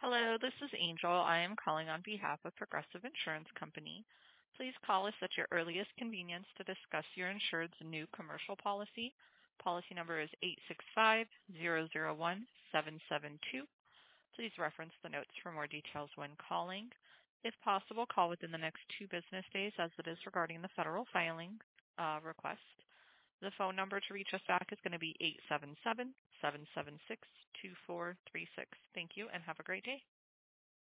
Hello, this is Angel. I am calling on behalf of Progressive Insurance Company. Please call us at your earliest convenience to discuss your insured's new commercial policy. Policy number is 865-001-772. Please reference the notes for more details when calling. If possible, call within the next 2 business days as it is regarding the federal filing request. The phone number to reach us back is going to be 877-776-2436. Thank you and have a great day.